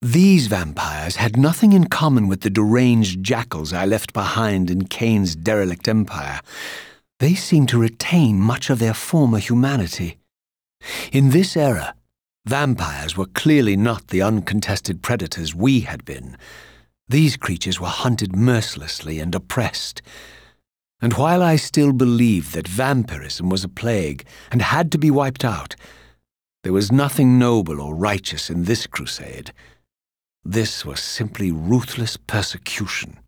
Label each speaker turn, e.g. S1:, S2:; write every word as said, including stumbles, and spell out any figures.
S1: These vampires had nothing in common with the deranged jackals I left behind in Cain's derelict empire. They seemed to retain much of their former humanity. In this era, vampires were clearly not the uncontested predators we had been. These creatures were hunted mercilessly and oppressed. And while I still believed that vampirism was a plague and had to be wiped out, there was nothing noble or righteous in this crusade. This was simply ruthless persecution.